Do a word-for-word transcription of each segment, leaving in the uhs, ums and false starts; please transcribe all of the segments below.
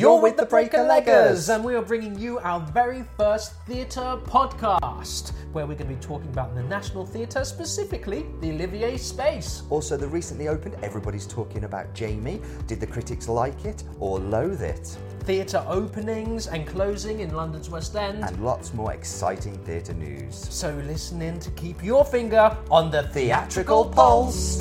You're with the Breaker-Leggers, and we are bringing you our very first theatre podcast, where we're going to be talking about the National Theatre, specifically the Olivier Space. Also, the recently opened Everybody's Talking About Jamie. Did the critics like it or loathe it? Theatre openings and closing in London's West End. And lots more exciting theatre news. So listen in to keep your finger on the Theatrical pulse.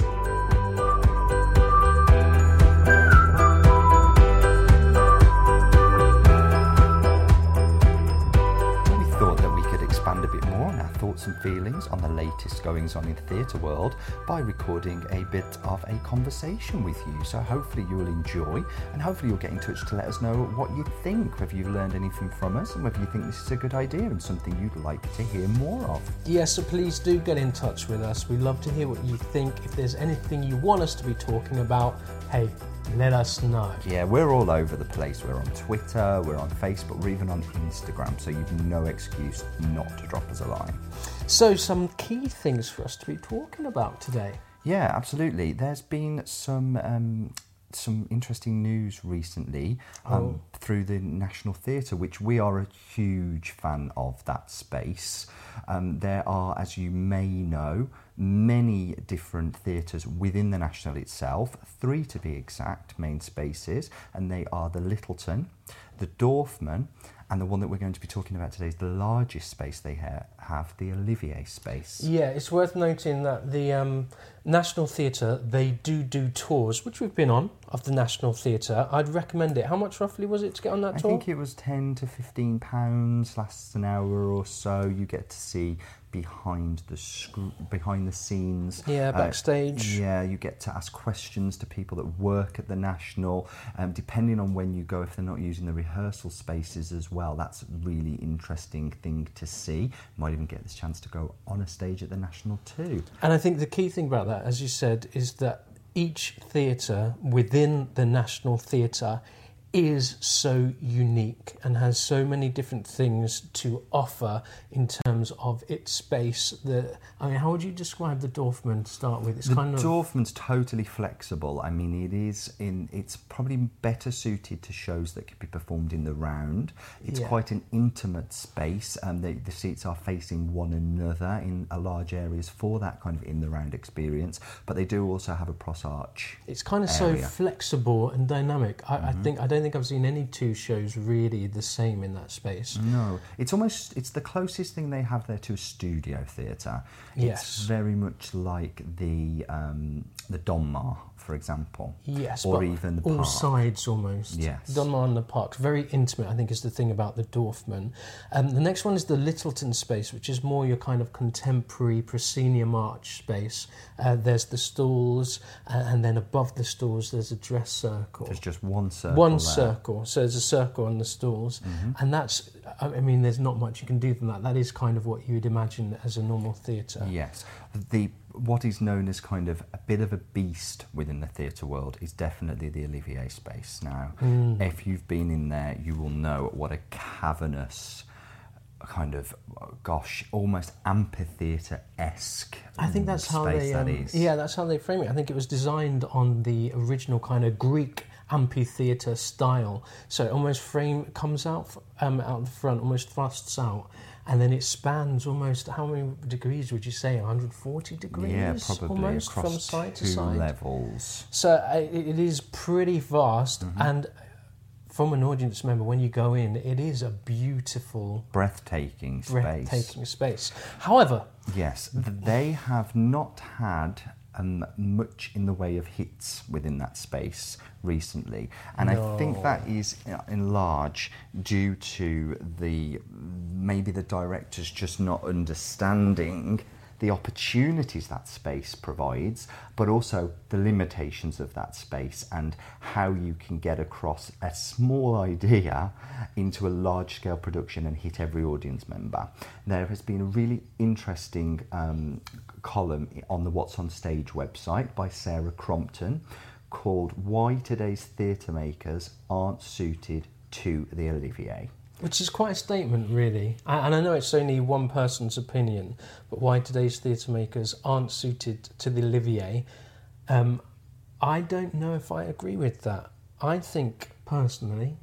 Expand a bit more on our thoughts and feelings on the latest goings on in the theatre world by recording a bit of a conversation with you. So hopefully you will enjoy, and hopefully you'll get in touch to let us know what you think, whether you've learned anything from us and whether you think this is a good idea and something you'd like to hear more of. Yes, so please do get in touch with us. We love to hear what you think. If there's anything you want us to be talking about, hey, let us know. Yeah, we're all over the place. We're on Twitter, we're on Facebook, we're even on Instagram, so you've no excuse not to drop us a line. So, some key things for us to be talking about today. Yeah, absolutely. There's been some um, some interesting news recently um, oh. through the National Theatre, which we are a huge fan of that space. Um, there are, as you may know, many different theatres within the National itself, three to be exact main spaces, and they are the Lyttelton, the Dorfman, and the one that we're going to be talking about today is the largest space they ha- have, the Olivier Space. Yeah, it's worth noting that the um, National Theatre, they do do tours, which we've been on, of the National Theatre. I'd recommend it. How much roughly was it to get on that I tour? I think it was ten to fifteen pounds, lasts an hour or so. You get to see behind the sc- behind the scenes. Yeah, backstage. Uh, yeah, you get to ask questions to people that work at the National. Um, depending on when you go, if they're not using the rehearsal spaces as well, that's a really interesting thing to see. You might even get this chance to go on a stage at the National too. And I think the key thing about that, as you said, is that each theatre within the National Theatre is so unique and has so many different things to offer in terms of its space. The, I mean, how would you describe the Dorfman to start with? It's the kind of Dorfman's totally flexible. I mean, it is in. It's probably better suited to shows that could be performed in the round. It's yeah. quite an intimate space, and the, the seats are facing one another in a large areas for that kind of in the round experience. But they do also have a cross arch. It's kind of area. so flexible and dynamic. I, mm-hmm. I think I don't. I think I've seen any two shows really the same in that space. No, it's almost, it's the closest thing they have there to a studio theatre. Yes. It's very much like the um, the Donmar, for example. Yes, or but even the all Park. sides almost. Yes. Donmar and the Park's very intimate, I think, is the thing about the Dorfman. Um, the next one is the Lyttelton space, which is more your kind of contemporary proscenium arch space. Uh, there's the stalls, uh, and then above the stalls there's a dress circle. There's just one circle One there. circle. So there's a circle on the stalls. Mm-hmm. And that's, I mean, there's not much you can do from that. That is kind of what you would imagine as a normal theatre. Yes. The what is known as kind of a bit of a beast within the theatre world is definitely the Olivier Space. Now, Mm. if you've been in there, you will know what a cavernous kind of, gosh, almost amphitheatre-esque I think that's space how they, um, that is. yeah, that's how they frame it. I think it was designed on the original kind of Greek amphitheatre style. So it almost frame comes out um, out the front, almost thrusts out, and then it spans almost, how many degrees would you say? one hundred forty degrees? Yeah, probably almost across from side to two side. levels. So uh, it, it is pretty vast, Mm-hmm. and from an audience member, when you go in, it is a beautiful, Breathtaking space. breathtaking space. However, Yes, they have not had um, much in the way of hits within that space recently, and No. I think that is uh, in large due to the maybe the directors just not understanding the opportunities that space provides, but also the limitations of that space and how you can get across a small idea into a large-scale production and hit every audience member. There has been a really interesting um, column on the What's on Stage website by Sarah Crompton called "Why Today's Theatre Makers Aren't Suited to the Olivier." Which is quite a statement, really. And I know it's only one person's opinion, but why today's theatre makers aren't suited to the Olivier, um, I don't know if I agree with that. I think, personally,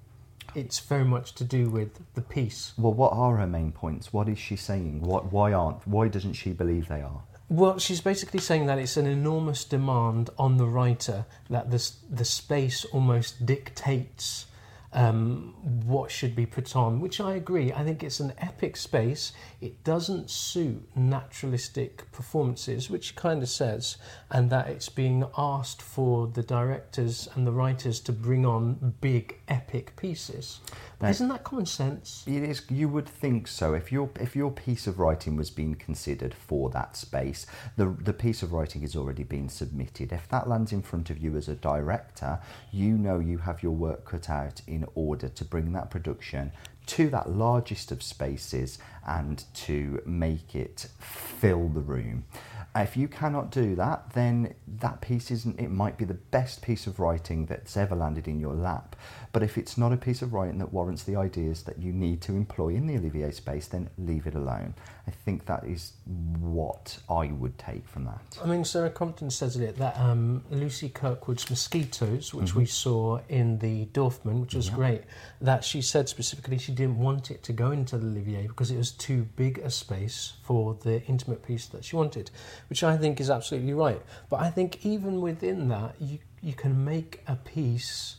It's very much to do with the piece. Well, what are her main points? What is she saying? What, why aren't? Why doesn't she believe they are? Well, she's basically saying that it's an enormous demand on the writer, that the, the space almost dictates um, what should be put on, which I agree. I think it's an epic space. It doesn't suit naturalistic performances, which she kind of says, and that it's being asked for the directors and the writers to bring on big epic pieces. Now, isn't that common sense? It is. You would think so. If your if your piece of writing was being considered for that space, the the piece of writing has already been submitted. If that lands in front of you as a director, you know you have your work cut out in order to bring that production to that largest of spaces and to make it fill the room. If you cannot do that, then that piece isn't, it might be the best piece of writing that's ever landed in your lap. But if it's not a piece of writing that warrants the ideas that you need to employ in the Olivier space, then leave it alone. I think that is what I would take from that. I mean, Sarah Compton says it, that um, Lucy Kirkwood's Mosquitoes, which Mm-hmm. we saw in the Dorfman, which was Yeah. great, that she said specifically she didn't want it to go into the Olivier because it was too big a space for the intimate piece that she wanted, which I think is absolutely right. But I think even within that, you, you can make a piece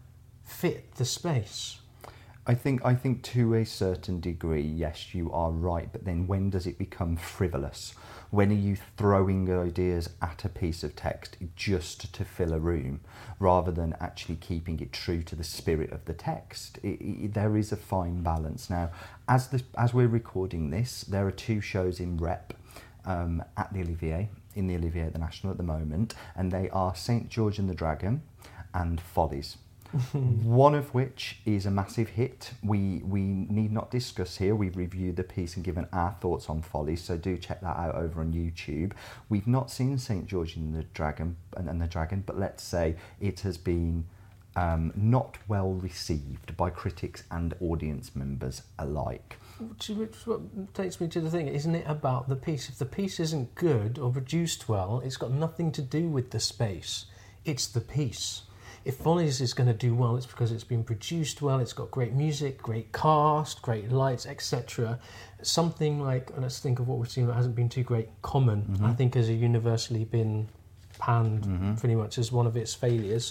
fit the space. I think I think to a certain degree, yes, you are right, but then when does it become frivolous? When are you throwing ideas at a piece of text just to fill a room, rather than actually keeping it true to the spirit of the text? It, it, there is a fine balance. Now, as, the, as we're recording this, there are two shows in rep um, at the Olivier, in the Olivier at the National at the moment, and they are Saint George and the Dragon and Follies. One of which is a massive hit. We we need not discuss here. We've reviewed the piece and given our thoughts on Follies, so do check that out over on YouTube. We've not seen Saint George and the Dragon and, and the Dragon, but let's say it has been um, not well received by critics and audience members alike. Which, which what takes me to the thing, isn't it about the piece? If the piece isn't good or produced well, it's got nothing to do with the space. It's the piece. If Follies is going to do well, it's because it's been produced well, it's got great music, great cast, great lights, et cetera. Something like, let's think of what we've seen that hasn't been too great, Common, mm-hmm. I think has universally been panned mm-hmm. pretty much as one of its failures.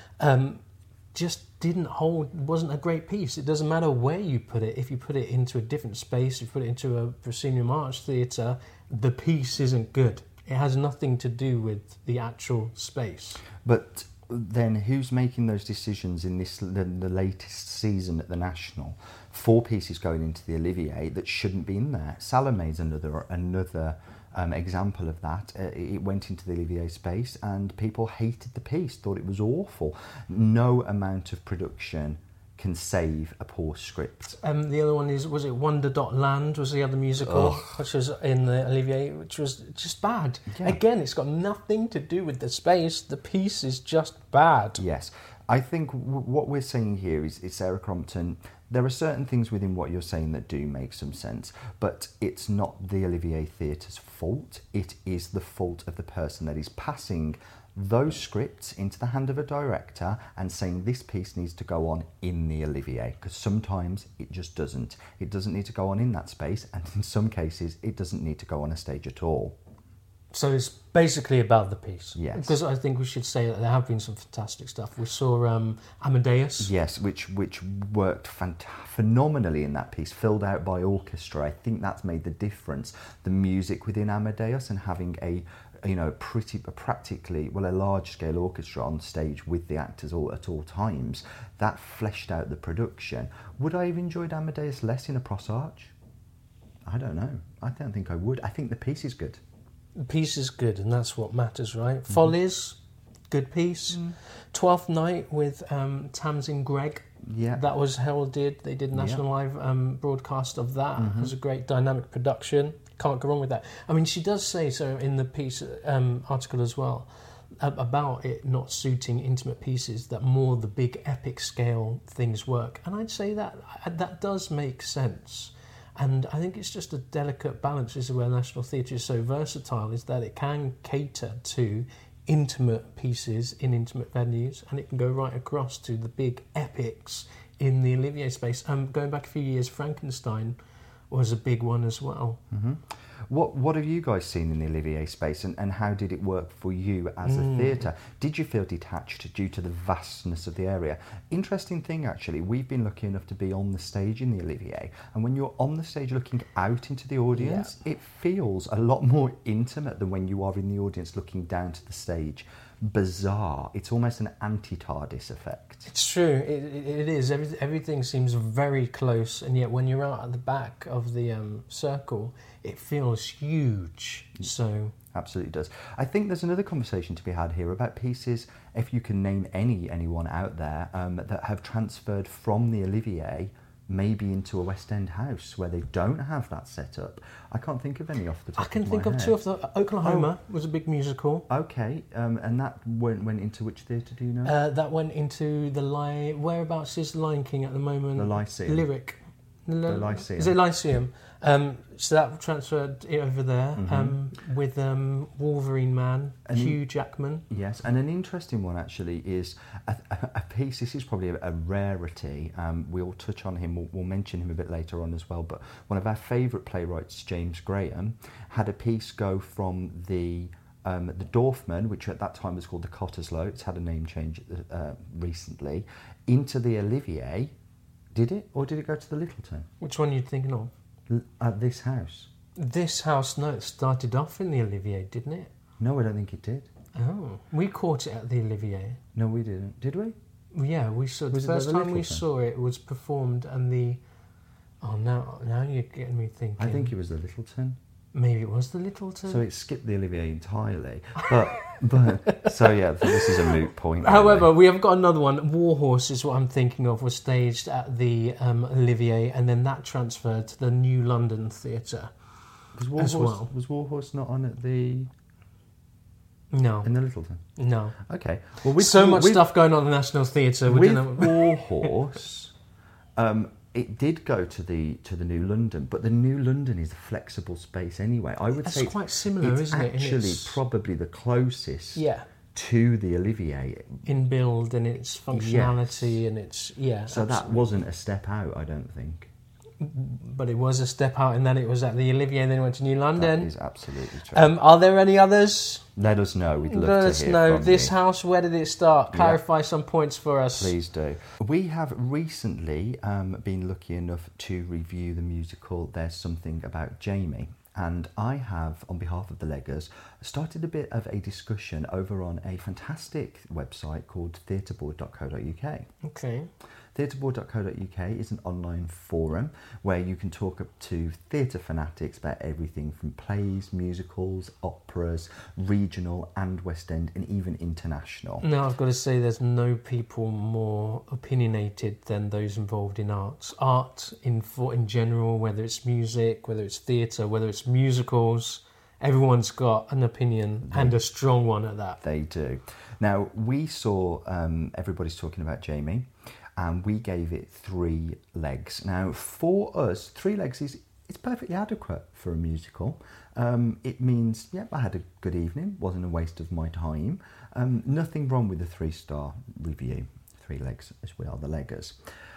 Um, just didn't hold, wasn't a great piece. It doesn't matter where you put it. If you put it into a different space, if you put it into a proscenium arch theatre, the piece isn't good. It has nothing to do with the actual space. But then who's making those decisions in this the, the latest season at the National? Four pieces going into the Olivier that shouldn't be in there. Salome's another another um, example of that. Uh, it went into the Olivier space and people hated the piece, thought it was awful. No amount of production can save a poor script. Um, the other one is, was it Wonder Dot Land was the other musical, Ugh. which was in the Olivier, which was just bad. Yeah. Again, it's got nothing to do with the space. The piece is just bad. Yes. I think w- what we're saying here is, is Sarah Crompton, there are certain things within what you're saying that do make some sense, but it's not the Olivier Theatre's fault. It is the fault of the person that is passing those scripts into the hand of a director and saying this piece needs to go on in the Olivier, because sometimes it just doesn't. It doesn't need to go on in that space, and in some cases it doesn't need to go on a stage at all. So it's basically about the piece. Yes. Because I think we should say that there have been some fantastic stuff. We saw um, Amadeus. Yes, which which worked fant- phenomenally in that piece, filled out by orchestra. I think that's made the difference. The music within Amadeus and having a you know, pretty practically, well, a large-scale orchestra on stage with the actors all at all times, that fleshed out the production. Would I have enjoyed Amadeus less in a Pros Arch? I don't know. I don't think I would. I think the piece is good. The piece is good, and that's what matters, right? Mm-hmm. Follies, good piece. Mm. Twelfth Night with um, Tamsin Gregg. Yeah. That was heralded. They did National yeah. Live um, broadcast of that. Mm-hmm. It was a great dynamic production. Can't go wrong with that. I mean, she does say so in the piece um, article as well about it not suiting intimate pieces, that more the big epic scale things work. And I'd say that that does make sense. And I think it's just a delicate balance. This is where National Theatre is so versatile, is that it can cater to intimate pieces in intimate venues, and it can go right across to the big epics in the Olivier space. Um, going back a few years, Frankenstein was a big one as well. Mm-hmm. What What have you guys seen in the Olivier space, and, and how did it work for you as a Mm. theatre? Did you feel detached due to the vastness of the area? Interesting thing, actually, we've been lucky enough to be on the stage in the Olivier, and when you're on the stage looking out into the audience, Yeah. it feels a lot more intimate than when you are in the audience looking down to the stage. Bizarre. It's almost an anti-TARDIS effect. It's true. It, it, it is. Every, everything seems very close, and yet when you're out at the back of the um, circle, it feels huge. So Absolutely does. I think there's another conversation to be had here about pieces, if you can name any anyone out there, um, that have transferred from the Olivier maybe into a West End house where they don't have that setup. I can't think of any off the top I of my can head. think of two of the Oklahoma was a big musical. Okay, um, and that went, went into which theatre, do you know? Uh, that went into the Li- whereabouts is Lion King at the moment? The Lyceum. Lyric. The Lyceum. Is it Lyceum? Um, so that transferred it over there Mhm. um, with um, Wolverine Man, And Hugh Jackman. Yes, and an interesting one actually is a, a, a piece. This is probably a, a rarity. Um, we'll touch on him. We'll, we'll mention him a bit later on as well. But one of our favourite playwrights, James Graham, had a piece go from the um, the Dorfman, which at that time was called the Cottesloe. It's had a name change uh, recently, into the Olivier. Did it, or did it go to the Littleton? Which one are you thinking of? L- at this house? This house, no, it started off in the Olivier, didn't it? No, I don't think it did. Oh, we caught it at the Olivier. No, we didn't. Did we? Yeah, we saw. Was The it first at the time we Littleton? saw it, it was performed, and the. Oh, now now you're getting me thinking. I think it was the Littleton. maybe it was the Littleton. So it skipped the Olivier entirely. But, but so yeah, this is a moot point. really. However, we have got another one. Warhorse is what I'm thinking of. Was staged at the um, Olivier, and then that transferred to the New London Theatre. was as Warhorse, well. was Warhorse not on at the No, in the Littleton? no. Okay. Well, with so much with, stuff going on in the National Theatre. We with don't know. Warhorse. um, it did go to the to the New London, but the New London is a flexible space anyway. I would That's say it's- quite similar, it's isn't it? in actually its- probably the closest yeah, to the Olivier. in build and its functionality and its yeah. So that absolutely. wasn't a step out, I don't think. But it was a step out, and then it was at the Olivier, and then it went to New That London. is absolutely true. Um, are there any others? Let us know. We'd love Let to us hear know. from This you. house, where did it start? Yeah. Clarify some points for us. Please do. We have recently um, been lucky enough to review the musical There's Something About Jamie. And I have, on behalf of the Leggers, started a bit of a discussion over on a fantastic website called theatreboard dot co dot uk. Okay. theatreboard dot co dot uk is an online forum where you can talk up to theatre fanatics about everything from plays, musicals, operas, regional and West End, and even international. Now, I've got to say, there's no people more opinionated than those involved in arts. Art in for in general, whether it's music, whether it's theatre, whether it's musicals, everyone's got an opinion and a strong one at that. They do. Now, we saw um, Everybody's Talking About Jamie, and we gave it three legs. Now, for us, three legs is it's perfectly adequate for a musical. Um, it means, yeah, I had a good evening, wasn't a waste of my time. Um, nothing wrong with the three-star review, three legs, as we are the leggers.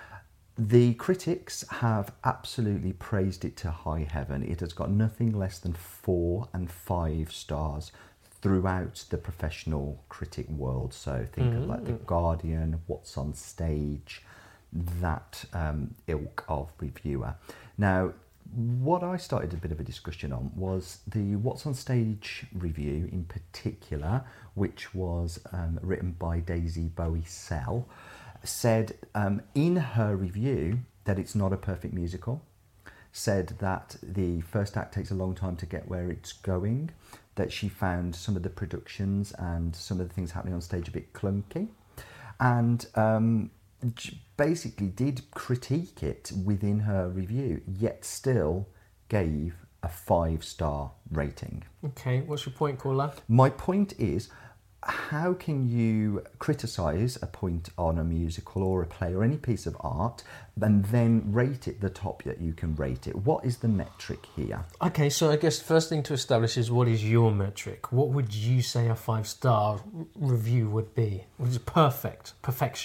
The critics have absolutely praised it to high heaven. It has got nothing less than four and five stars throughout the professional critic world. So think of like The Guardian, What's on Stage, that um, ilk of reviewer. Now, what I started a bit of a discussion on was the What's on Stage review in particular, which was um, written by Daisy Bowie Sell, said um, in her review that it's not a perfect musical, said that the first act takes a long time to get where it's going, that she found some of the productions and some of the things happening on stage a bit clunky, and um, basically did critique it within her review, yet still gave a five-star rating. Okay, what's your point, caller? My point is, how can you criticise a point on a musical or a play or any piece of art and then rate it the top that you can rate it? What is the metric here? Okay, so I guess the first thing to establish is, what is your metric? What would you say a five-star r- review would be? Which is perfect, perfection.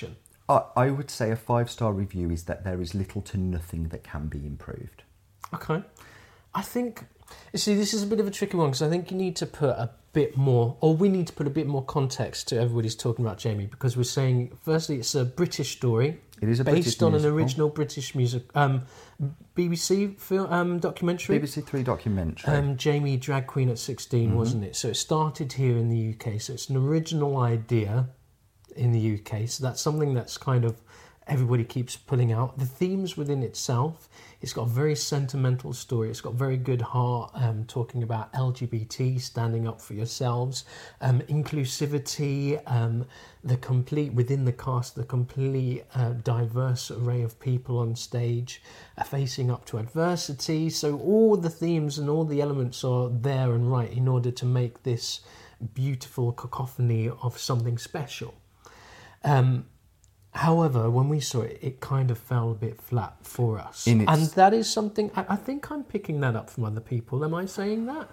I, I would say a five-star review is that there is little to nothing that can be improved. Okay. I think, you see, this is a bit of a tricky one because I think you need to put a bit more, or we need to put a bit more context to everybody's talking about Jamie, because we're saying, firstly, it's a British story. It is a based British on musical. an original British music, um, B B C film, um, documentary. B B C Three documentary. Um, Jamie, drag queen at sixteen, mm-hmm. wasn't it? So it started here in the U K. So it's an original idea in the U K. So that's something that's kind of everybody keeps pulling out. The themes within itself, it's got a very sentimental story. It's got very good heart, um, talking about L G B T, standing up for yourselves, um, inclusivity, um, the complete, within the cast, the complete uh, diverse array of people on stage, uh, facing up to adversity. So all the themes and all the elements are there and right in order to make this beautiful cacophony of something special. Um, However, when we saw it, it kind of fell a bit flat for us. In its... And that is something, I, I think I'm picking that up from other people. Am I saying that?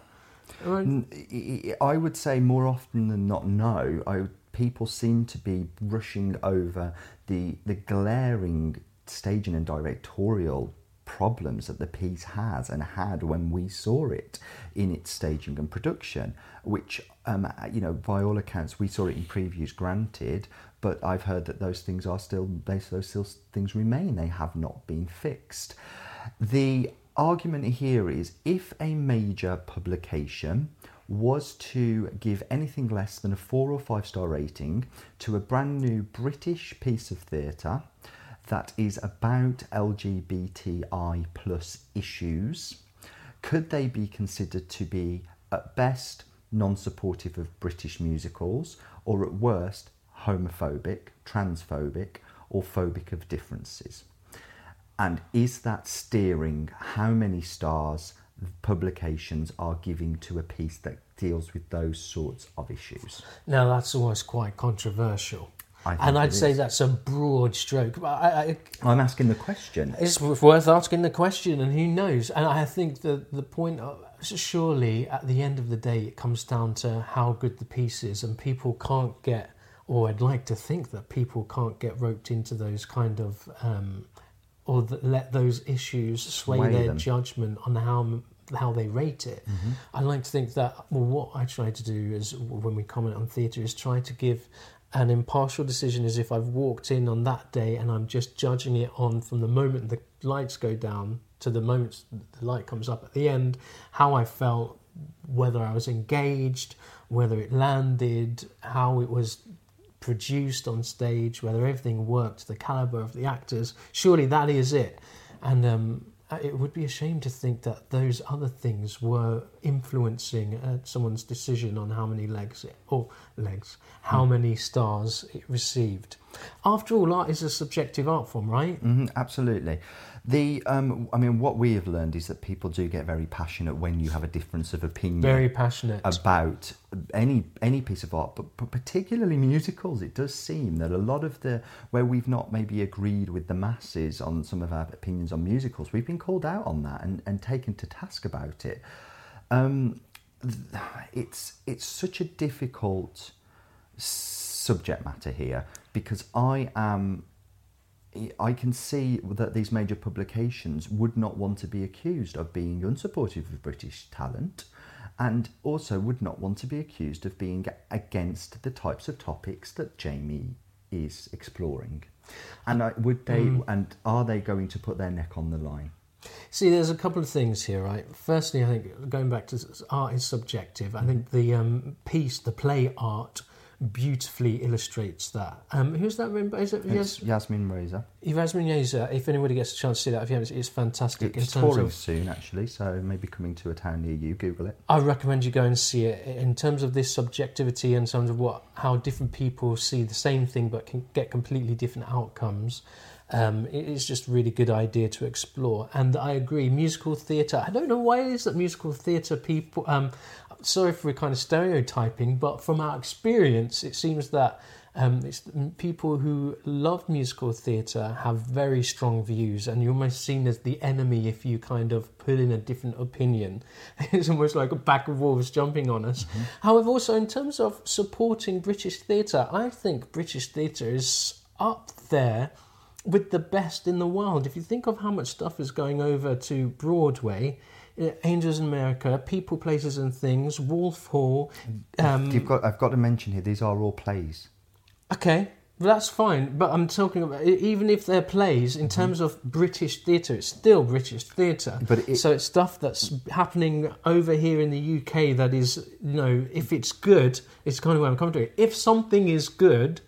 I... I would say more often than not, no. I, people seem to be rushing over the, the glaring staging and directorial problems that the piece has and had when we saw it in its staging and production, which, um, you know, by all accounts, we saw it in previews, granted, but I've heard that those things are still, those still things remain. They have not been fixed. The argument here is if a major publication was to give anything less than a four or five star rating to a brand new British piece of theatre that is about L G B T I plus issues, could they be considered to be, at best, non-supportive of British musicals, or at worst, homophobic, transphobic, or phobic of differences? And is that steering how many stars publications are giving to a piece that deals with those sorts of issues? Now, that's always quite controversial. And I'd say that's a broad stroke. I, I, I'm asking the question. It's worth asking the question, and who knows? And I think that the point, of, surely at the end of the day, it comes down to how good the piece is, and people can't get, or I'd like to think that people can't get roped into those kind of, um, or the, let those issues sway, sway their them. judgment on how how they rate it. Mm-hmm. I like to think that, well, what I try to do is, when we comment on theatre, is try to give an impartial decision as if I've walked in on that day and I'm just judging it on from the moment the lights go down to the moment the light comes up at the end, how I felt, whether I was engaged, whether it landed, how it was produced on stage, whether everything worked, the calibre of the actors. Surely that is it. And um, it would be a shame to think that those other things were influencing uh, someone's decision on how many legs it, or legs, how mm. many stars it received. After all, art is a subjective art form, right? Mm-hmm, absolutely. The, um, I mean, what we have learned is that people do get very passionate when you have a difference of opinion. Very passionate about any any piece of art, but, but particularly musicals. It does seem that a lot of the where we've not maybe agreed with the masses on some of our opinions on musicals, we've been called out on that and, and taken to task about it. Um, it's it's such a difficult subject matter here because I am. I can see that these major publications would not want to be accused of being unsupportive of British talent, and also would not want to be accused of being against the types of topics that Jamie is exploring. And I, would they? Mm. And are they going to put their neck on the line? See, there's a couple of things here, right? Firstly, I think going back to art is subjective. I think the um, piece, the play art, beautifully illustrates that. Um, who's that written by? Is it Yas- Yasmin Reza? Yasmin Reza. If anybody gets a chance to see that, if you haven't, it's fantastic. It's in terms touring of, soon, actually, so maybe coming to a town near you. Google it. I recommend you go and see it. In terms of this subjectivity, in terms of what how different people see the same thing but can get completely different outcomes. Um, it is just a really good idea to explore. And I agree, musical theatre, I don't know why it is that musical theatre people, um, sorry if we're kind of stereotyping, but from our experience, it seems that um, it's people who love musical theatre have very strong views, and you're almost seen as the enemy if you kind of put in a different opinion. It's almost like a pack of wolves jumping on us. Mm-hmm. However, also in terms of supporting British theatre, I think British theatre is up there with the best in the world. If you think of how much stuff is going over to Broadway, uh, Angels in America, People, Places and Things, Wolf Hall. Um, You've got, I've got to mention here, these are all plays. Okay, well, that's fine. But I'm talking about, even if they're plays, in terms of British theatre, it's still British theatre. But it, so it's stuff that's happening over here in the U K that is, you know, if it's good, it's kind of where I'm coming to it. If something is good,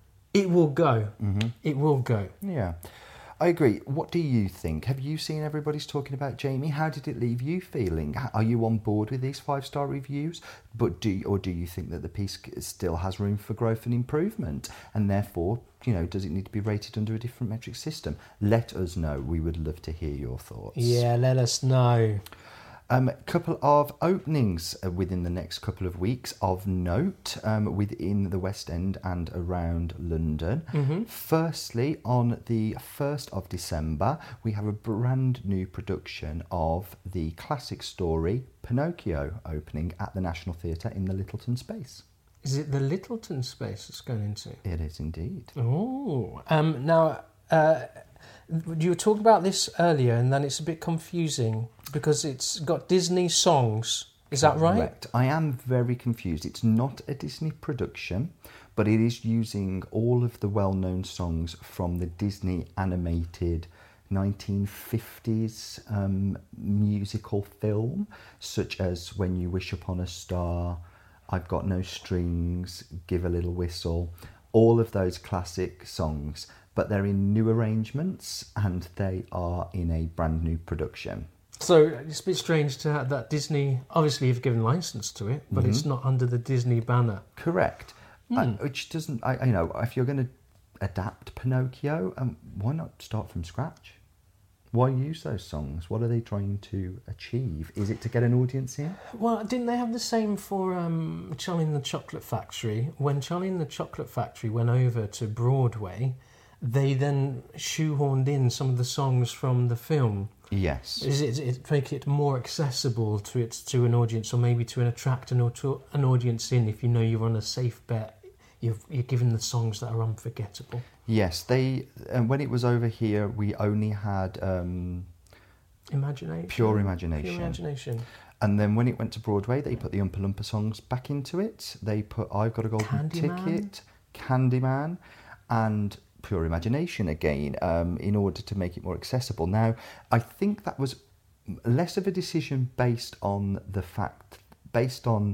it will go. Mm-hmm. It will go. Yeah, I agree. What do you think? Have you seen everybody's talking about Jamie? How did it leave you feeling? Are you on board with these five-star reviews? But do you, or do you think that the piece still has room for growth and improvement? And therefore, you know, does it need to be rated under a different metric system? Let us know. We would love to hear your thoughts. Yeah, let us know. A um, couple of openings within the next couple of weeks of note um, within the West End and around London. Mm-hmm. Firstly, on the first of December, we have a brand new production of the classic story Pinocchio opening at the National Theatre in the Littleton Space. Is it the Littleton Space it's going into? It is indeed. Oh, um, now... Uh, you were talking about this earlier, and then it's a bit confusing because it's got Disney songs. Is that right? Correct. I am very confused. It's not a Disney production, but it is using all of the well-known songs from the Disney animated nineteen fifties um, musical film, such as When You Wish Upon a Star, I've Got No Strings, Give a Little Whistle, all of those classic songs. But they're in new arrangements and they are in a brand new production. So it's a bit strange to have that Disney, obviously you've given license to it, but mm-hmm. it's not under the Disney banner. Correct. Mm. Uh, which doesn't, I, you know, if you're going to adapt Pinocchio, um, why not start from scratch? Why use those songs? What are they trying to achieve? Is it to get an audience in? Well, didn't they have the same for um, Charlie and the Chocolate Factory? When Charlie and the Chocolate Factory went over to Broadway, they then shoehorned in some of the songs from the film. Yes. Is it, it make it more accessible to it to an audience, or maybe to attract an, to an audience in if you know you're on a safe bet? You've, you're given the songs that are unforgettable. Yes, they. And when it was over here, we only had um, imagination, pure imagination, pure imagination. And then when it went to Broadway, they put the Oompa Loompa songs back into it. They put I've Got a Golden Candyman. Ticket, Candyman, and Pure Imagination again, um, in order to make it more accessible. Now, I think that was less of a decision based on the fact, based on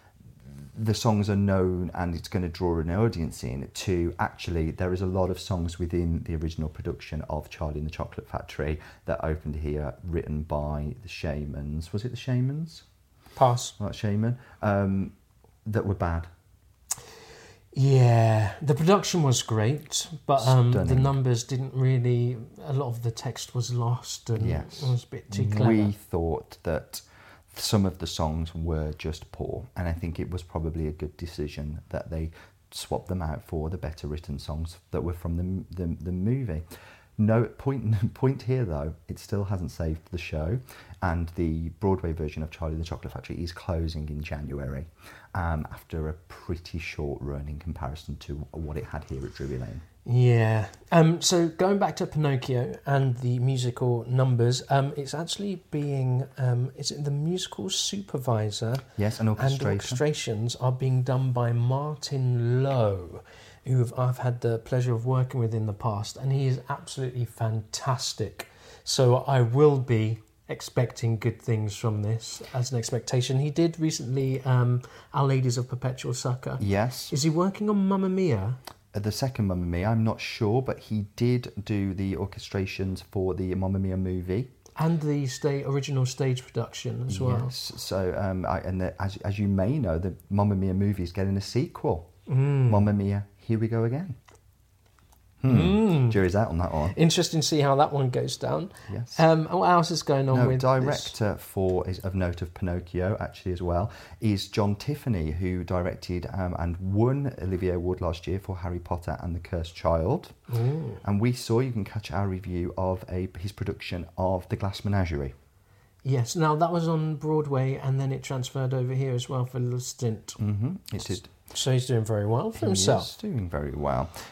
the songs are known and it's going to draw an audience in, to actually there is a lot of songs within the original production of Charlie and the Chocolate Factory that opened here, written by the Shamans. Was it the Shamans? Pass. Not Shaman. Um, that were bad. Yeah, the production was great, but um, the numbers didn't really... A lot of the text was lost and yes. it was a bit too clever. We thought that some of the songs were just poor, and I think it was probably a good decision that they swapped them out for the better written songs that were from the, the, the movie. No point, point here, though, it still hasn't saved the show, and the Broadway version of Charlie and the Chocolate Factory is closing in January um, after a pretty short run in comparison to what it had here at Drury Lane. Yeah. Um, so going back to Pinocchio and the musical numbers, um, it's actually being, um, is it the musical supervisor? Yes, and orchestration. And orchestrations are being done by Martin Lowe, who I've had the pleasure of working with in the past, and he is absolutely fantastic. So I will be expecting good things from this as an expectation. He did recently um, Our Ladies of Perpetual Succor. Yes. Is he working on Mamma Mia? The second Mamma Mia, I'm not sure, but he did do the orchestrations for the Mamma Mia movie. And the sta- original stage production as well. Yes, so, um, I, and the, as, as you may know, the Mamma Mia movie is getting a sequel. Mm. Mamma Mia, Here We Go Again. Hmm. Mm. Jury's out on that one. Interesting to see how that one goes down. Yes. Um, what else is going on no, with director this? for is of note of Pinocchio actually as well is John Tiffany, who directed um, and won Olivier Award last year for Harry Potter and the Cursed Child. Ooh. And we saw, you can catch our review of a his production of The Glass Menagerie. Yes. Now that was on Broadway, and then it transferred over here as well for a little stint. Mm-hmm. It did. So he's doing very well for he himself. He's doing very well.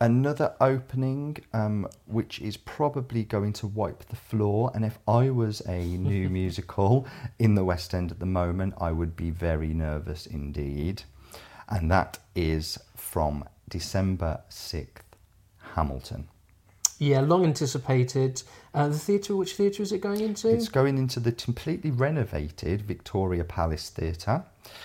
Another opening, um, which is probably going to wipe the floor, and if I was a new musical in the West End at the moment, I would be very nervous indeed. And that is from December sixth, Hamilton. Yeah, long anticipated. Uh, the theatre, which theatre is it going into? It's going into the completely renovated Victoria Palace Theatre.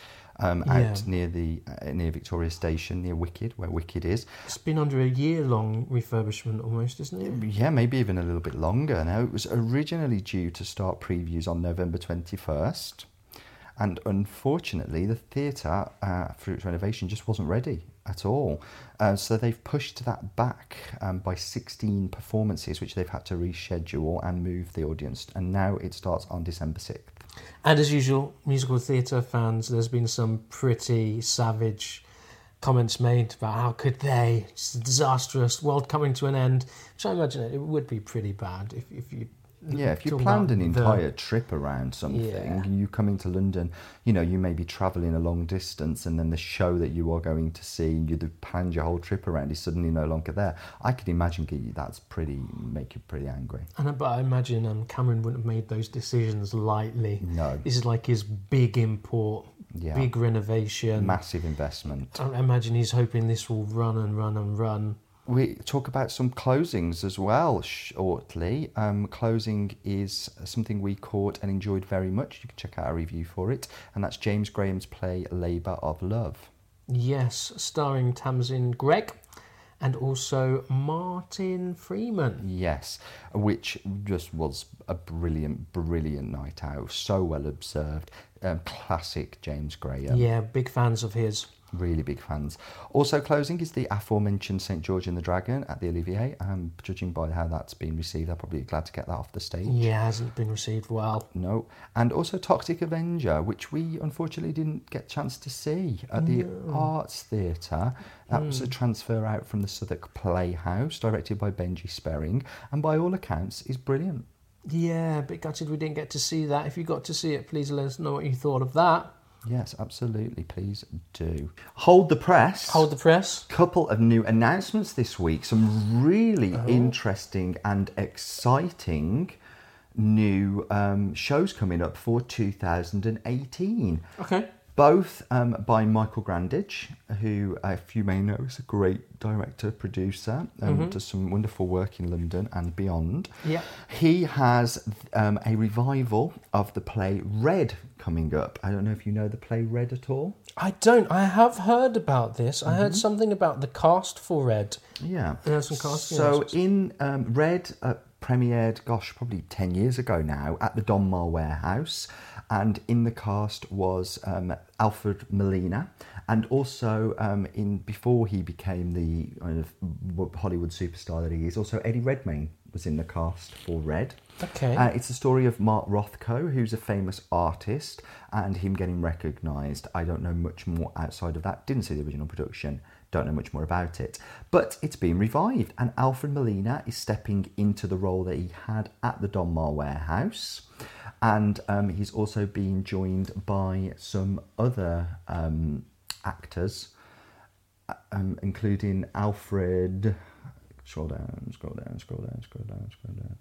Um, Yeah. out near the uh, near Victoria Station, near Wicked, where Wicked is. It's been under a year-long refurbishment almost, isn't it? Yeah, maybe even a little bit longer now. It was originally due to start previews on November twenty-first, and unfortunately the theatre, uh, through its renovation, just wasn't ready at all. Uh, so they've pushed that back um, by sixteen performances, which they've had to reschedule and move the audience, and now it starts on December sixth. And as usual, musical theatre fans, there's been some pretty savage comments made about how could they, it's disastrous, world coming to an end. Which I imagine it, it would be pretty bad if, if you... Yeah, if you talk planned an about the- entire trip around something, Yeah. and you come into London, you know, you may be travelling a long distance, and then the show that you are going to see, and you've planned your whole trip around, is suddenly no longer there. I could imagine that's pretty, make you pretty angry. And I- but I imagine um, Cameron wouldn't have made those decisions lightly. No. This is like his big import, Yeah. big renovation. Massive investment. I imagine he's hoping this will run and run and run. We talk about some closings as well shortly. Um, closing is something we caught and enjoyed very much. You can check out our review for it. And that's James Graham's play Labour of Love. Yes, starring Tamsin Gregg and also Martin Freeman. Yes, which just was a brilliant, brilliant night out. So well observed. Um, classic James Graham. Yeah, big fans of his. Really big fans. Also closing is the aforementioned Saint George and the Dragon at the Olivier. Um, judging by how that's been received, I'm probably glad to get that off the stage. Yeah, hasn't been received well. No. And also Toxic Avenger, which we unfortunately didn't get a chance to see at the No. Arts Theatre. That was a transfer out from the Southwark Playhouse, directed by Benji Sperring, and by all accounts is brilliant. Yeah, a bit gutted we didn't get to see that. If you got to see it, please let us know what you thought of that. Yes, absolutely. Please do. Hold the press. Hold the press. Couple of new announcements this week. Some really Oh. interesting and exciting new um, shows coming up for two thousand eighteen. Okay. Both um, by Michael Grandage, who, uh, if you may know, is a great director, producer, um, Mhm. does some wonderful work in London and beyond. Yeah. He has um, a revival of the play Red coming up. I don't know if you know the play Red at all. I don't. I have heard about this. I Mm-hmm. heard something about the cast for Red. Yeah. Yeah, some casting So announcements. in um, Red uh, premiered, gosh, probably ten years ago now, at the Donmar Warehouse, and in the cast was um, Alfred Molina, and also um, in before he became the kind of Hollywood superstar that he is, also Eddie Redmayne was in the cast for Red. Okay. Uh, it's a story of Mark Rothko, who's a famous artist, and him getting recognised. I don't know much more outside of that. Didn't see the original production. Don't know much more about it. But it's been revived, and Alfred Molina is stepping into the role that he had at the Donmar Warehouse. And um, he's also being joined by some other um, actors, um, including Alfred... Scroll down, scroll down, scroll down, scroll down, scroll down.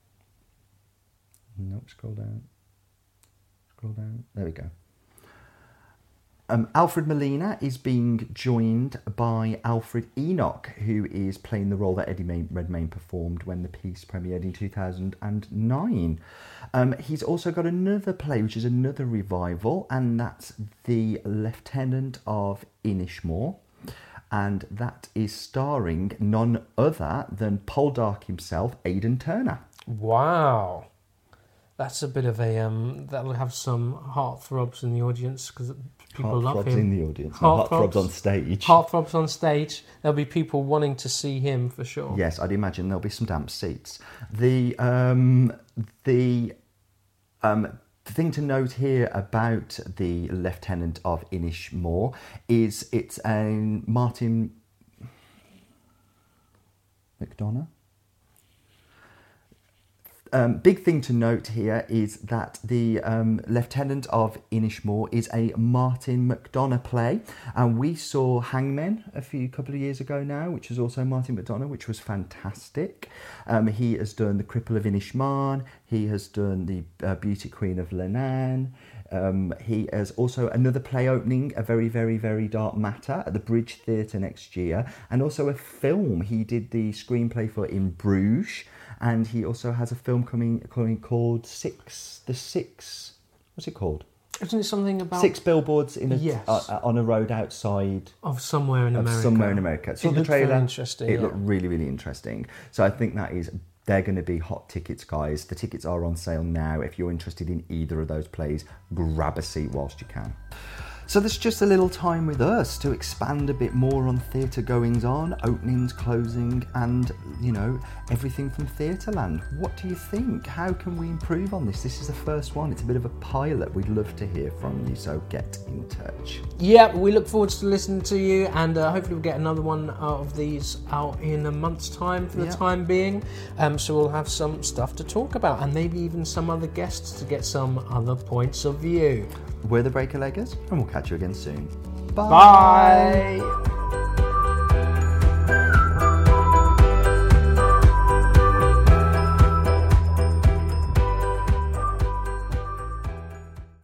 Nope, scroll down. Scroll down. There we go. Um, Alfred Molina is being joined by Alfred Enoch, who is playing the role that Eddie May- Redmayne performed when the piece premiered in two thousand nine. Um, he's also got another play, which is another revival, and that's The Lieutenant of Inishmore. And that is starring none other than Poldark himself, Aidan Turner. Wow. That's a bit of a... um. That'll have some heartthrobs in the audience because people love Heartthrobs him. in the audience, no, Heartthrobs. heartthrobs on stage. Heartthrobs on stage. There'll be people wanting to see him for sure. Yes, I'd imagine there'll be some damp seats. The um, the um, the thing to note here about the Lieutenant of Inishmore is it's a Martin McDonough. Um, big thing to note here is that the um, Lieutenant of Inishmore is a Martin McDonagh play, and we saw Hangmen a few couple of years ago now, which is also Martin McDonagh, which was fantastic. Um, he has done The Cripple of Inishmaan, he has done The uh, Beauty Queen of Lenan. Um, he has also another play opening, A Very, Very, Very Dark Matter at the Bridge Theatre next year, and also a film. He did the screenplay for In Bruges, and he also has a film coming, coming called Six, The Six, what's it called? Isn't it something about... Six Billboards in a, yes. uh, on a road outside... Of somewhere in of America. somewhere in America. So it the trailer, very interesting. It yeah. looked really, really interesting. So I think that is... They're going to be hot tickets, guys. The tickets are on sale now. If you're interested in either of those plays, grab a seat whilst you can. So there's just a little time with us to expand a bit more on theatre goings on, openings, closing, and, you know, everything from Theatreland. What do you think? How can we improve on this? This is the first one. It's a bit of a pilot. We'd love to hear from you, so get in touch. Yeah, we look forward to listening to you, and uh, hopefully we'll get another one of these out in a month's time for the Yeah. time being. Um, so we'll have some stuff to talk about, and maybe even some other guests to get some other points of view. We're the Breaker Leggers, and we'll catch you again soon. Bye.